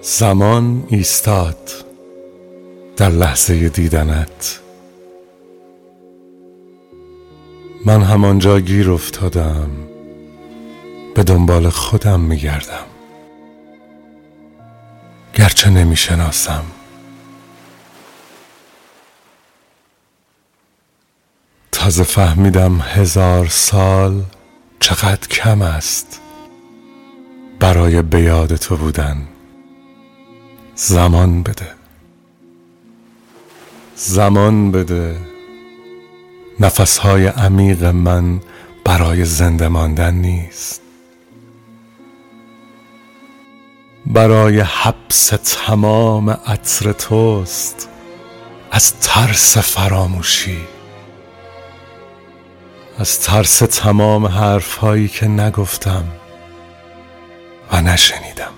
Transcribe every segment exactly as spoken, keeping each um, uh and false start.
زمان ایستاد در لحظه دیدنت. من همانجا گیر افتادم، به دنبال خودم میگردم، گرچه نمیشناسم. تازه فهمیدم هزار سال چقدر کم است برای به یاد تو بودن. زمان بده، زمان بده. نفسهای عمیق من برای زنده ماندن نیست، برای حبس تمام عطر توست از ترس فراموشی، از ترس تمام حرفهایی که نگفتم و نشنیدم،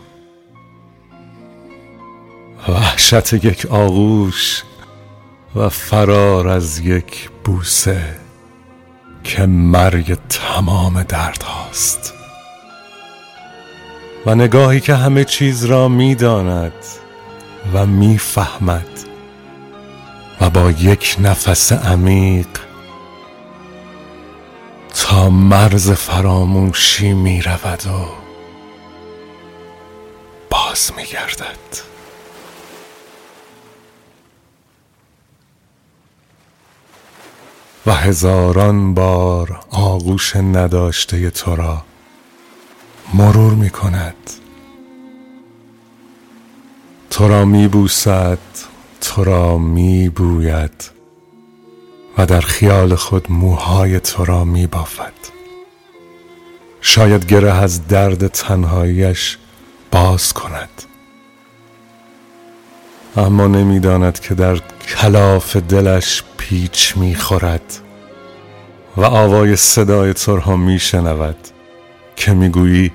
وحشت یک آغوش و فرار از یک بوسه که مرگ تمام درد هاست، و نگاهی که همه چیز را می‌داند و می‌فهمد و با یک نفس عمیق تا مرز فراموشی می‌رود و باز می‌گردد. و هزاران بار آغوش نداشته تو را مرور می کند، تو را می بوسد، تو را می بوید و در خیال خود موهای تو را می بافد. شاید گره از درد تنهاییش باز کند، اما نمی داند که در کلاف دلش پیچ می خورد و آوای صدای تو را می شنود که می گویی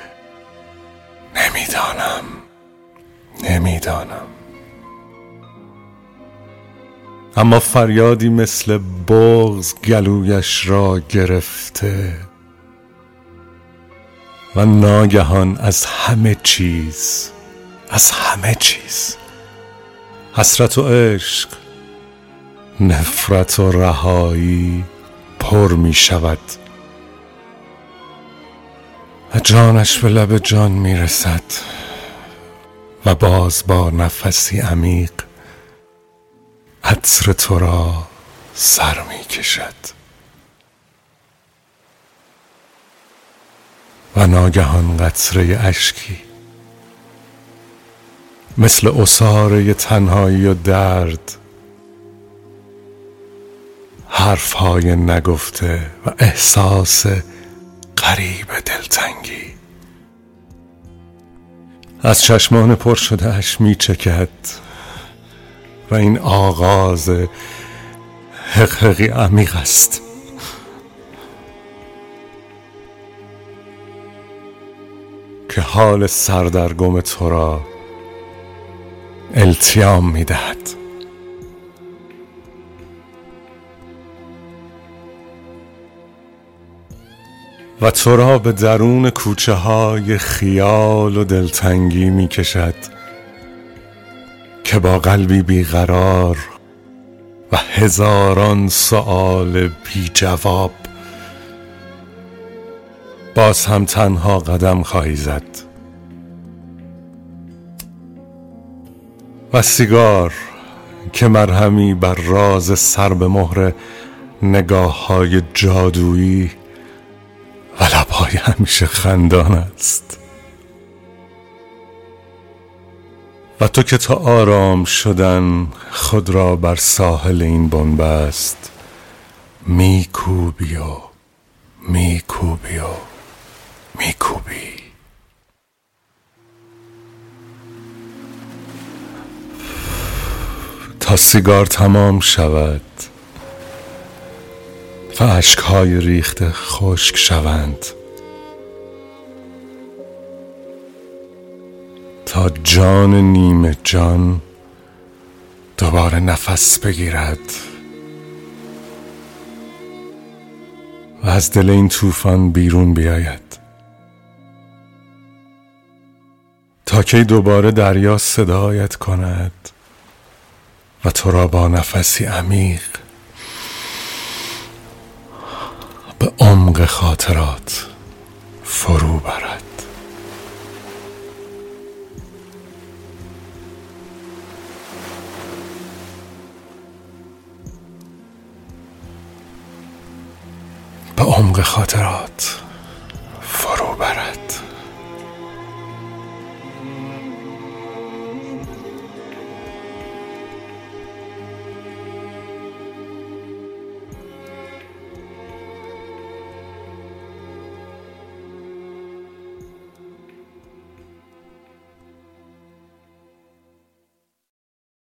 نمی دانم، نمی دانم. اما فریادی مثل بغض گلویش را گرفته و ناگهان از همه چیز، از همه چیز، حسرت و عشق، نفرت و رهایی پر می شود و جانش به لب جان می رسد و باز با نفسی عمیق عطر تو را سر می کشد و ناگهان قطره اشکی مثل عصاره تنهایی و درد، حرفهای نگفته و احساس غریب دلتنگی از چشمان پر شده اش می چکد و این آغاز حقحقی عمیق است که حال سردرگم تو را التیام می دهد. و تو را به درون کوچه های خیال و دلتنگی می کشد که با قلبی بیقرار و هزاران سؤال بی جواب باز هم تنها قدم خواهی زد. و سیگار که مرهمی بر راز سر به مهر نگاه های جادویی و لبهای همیشه خندان است. و تو که تا آرام شدن خود را بر ساحل این بنبست میکوبی و میکوبی و میکوبی تا سیگار تمام شود و اشکهای ریخته خشک شوند، تا جان نیمه جان دوباره نفس بگیرد و از دل این طوفان بیرون بیاید، تا تا کی دوباره دریا صدایت کند و تو را با نفسی عمیق به عمق خاطرات فرو برد. به عمق خاطرات